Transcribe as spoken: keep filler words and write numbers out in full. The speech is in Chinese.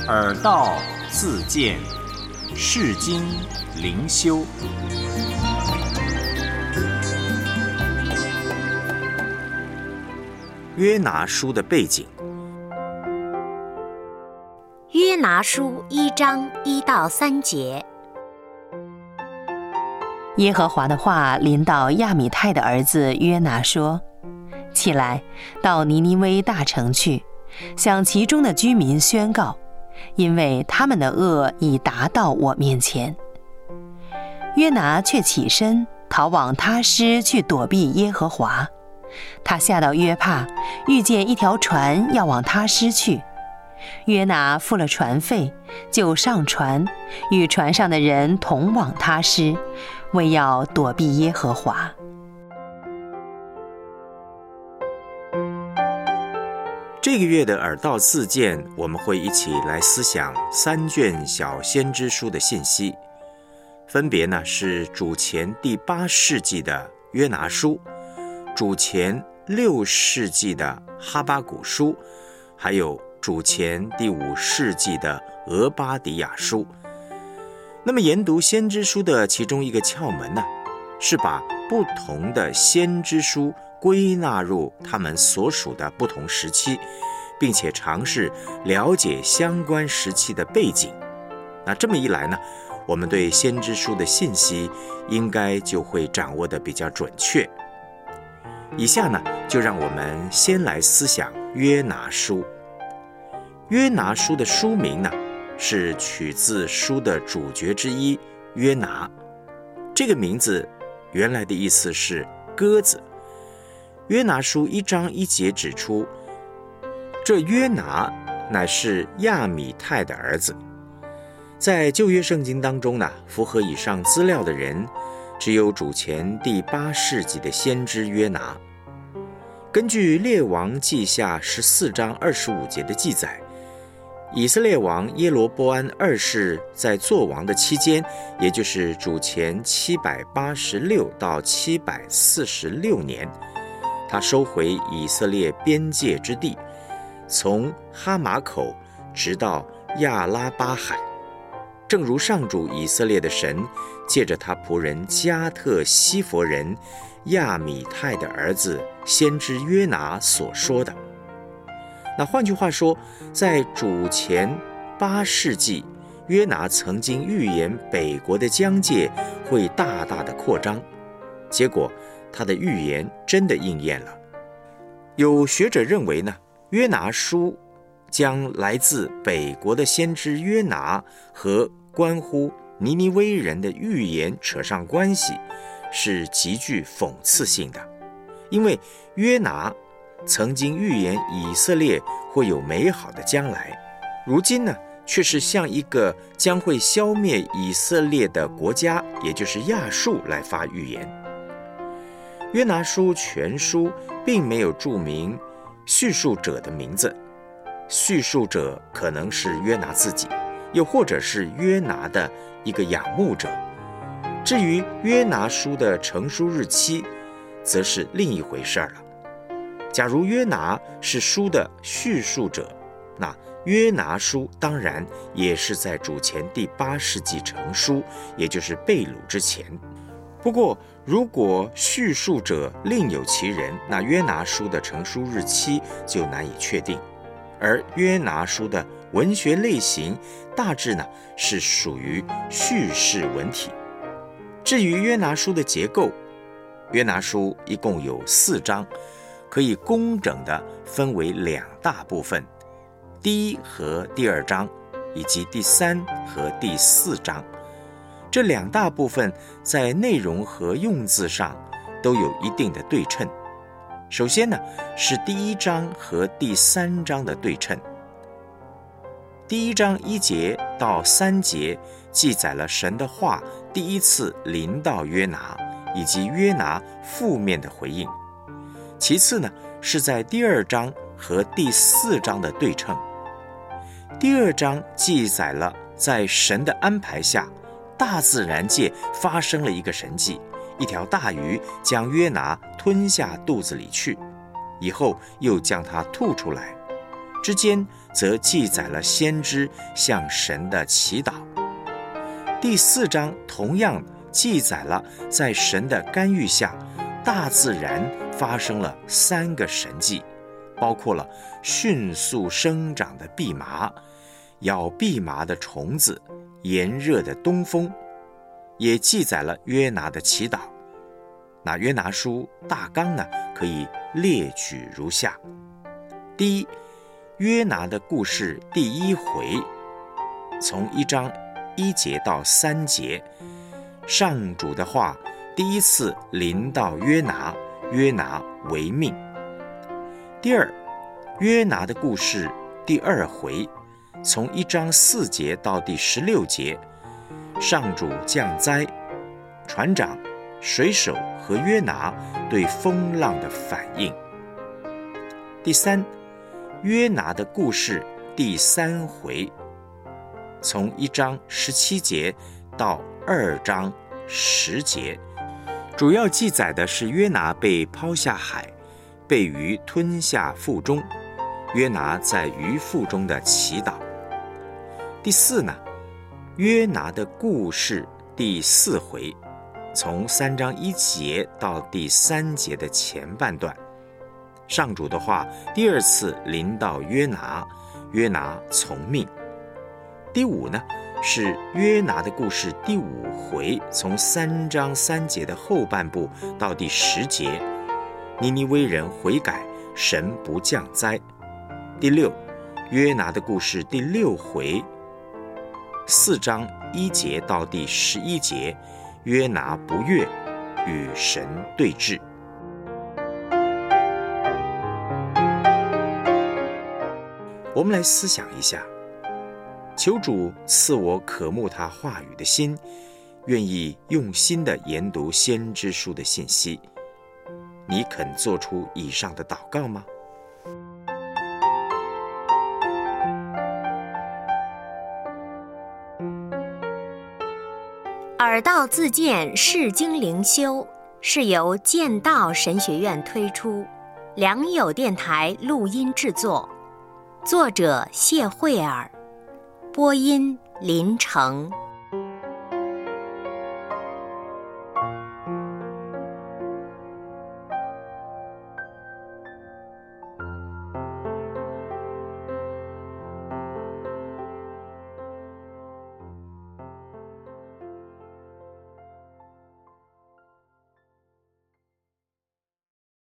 耳道自见，世经灵修。 约拿书的背景。 约拿书一章一到三节。 耶和华的话临到亚米太的儿子约拿说：起来，到尼尼微大城去，向其中的居民宣告，因为他们的恶已达到我面前。约拿却起身逃往他施去躲避耶和华。他下到约帕，遇见一条船要往他施去。约拿付了船费，就上船，与船上的人同往他施，为要躲避耶和华。 这个月的耳道自见，我们会一起来思想三卷小先知书的信息，分别呢是主前第八世纪的约拿书，主前六世纪的哈巴谷书，还有主前第五世纪的俄巴底亚书。那么研读先知书的其中一个窍门呢，是把不同的先知书归纳入他们所属的不同时期，并且尝试了解相关时期的背景。那这么一来呢，我们对先知书的信息应该就会掌握得比较准确。以下呢，就让我们先来思想约拿书。约拿书的书名呢，是取自书的主角之一约拿。这个名字原来的意思是鸽子。约拿书一章一节指出，这约拿乃是亚米太的儿子。在旧约圣经当中呢，符合以上资料的人只有主前第八世纪的先知约拿。根据列王记下十四章二十五节的记载，以色列王耶罗波安二世在作王的期间，也就是主前七百八十六到七百四十六年，他收回以色列边界之地，从哈马口直到亚拉巴海，正如上主以色列的神借着他仆人加特西弗人亚米太的儿子先知约拿所说的。那换句话说，在主前八世纪，约拿曾经预言北国的疆界会大大的扩张，结果他的预言真的应验了。有学者认为呢，约拿书将来自北国的先知约拿和关乎尼尼微人的预言扯上关系，是极具讽刺性的。因为约拿曾经预言以色列会有美好的将来，如今呢，却是向一个将会消灭以色列的国家，也就是亚述来发预言。约拿书全书并没有注明叙述者的名字，叙述者可能是约拿自己，又或者是约拿的一个仰慕者。至于约拿书的成书日期，则是另一回事了。假如约拿是书的叙述者，那约拿书当然也是在主前第八世纪成书，也就是被掳之前。不过如果叙述者另有其人，那约拿书的成书日期就难以确定。而约拿书的文学类型大致呢是属于叙事文体。至于约拿书的结构，约拿书一共有四章，可以工整地分为两大部分，第一和第二章，以及第三和第四章。这两大部分在内容和用字上都有一定的对称。首先呢，是第一章和第三章的对称。第一章一节到三节记载了神的话第一次临到约拿，以及约拿负面的回应。其次呢，是在第二章和第四章的对称。第二章记载了在神的安排下，大自然界发生了一个神迹，一条大鱼将约拿吞下肚子里去，以后又将它吐出来。 之间则记载了先知向神的祈祷。第四章同样记载了在神的干预下，大自然发生了三个神迹，包括了迅速生长的蓖麻、咬蓖麻的虫子、炎热的东风，也记载了约拿的祈祷。那约拿书大纲呢，可以列举如下：第一，约拿的故事第一回，从一章一节到三节，上主的话第一次临到约拿，约拿为命。第二，约拿的故事第二回，从一章四节到第十六节，上主降灾，船长、水手和约拿对风浪的反应。第三，约拿的故事第三回，从一章十七节到二章十节，主要记载的是约拿被抛下海，被鱼吞下腹中，约拿在鱼腹中的祈祷。第四呢，约拿的故事第四回，从三章一节到第三节的前半段，上主的话第二次临到约拿，约拿从命。第五呢，是约拿的故事第五回，从三章三节的后半部到第十节，尼尼微人悔改，神不降灾。第六，约拿的故事第六回，四章一节到第十一节，约拿不悦，与神对峙。我们来思想一下，求主赐我渴慕他话语的心，愿意用心地研读先知书的信息。你肯做出以上的祷告吗？ 耳道自荐释经灵修是由剑道神学院推出，良友电台录音制作，作者谢慧尔，播音林成。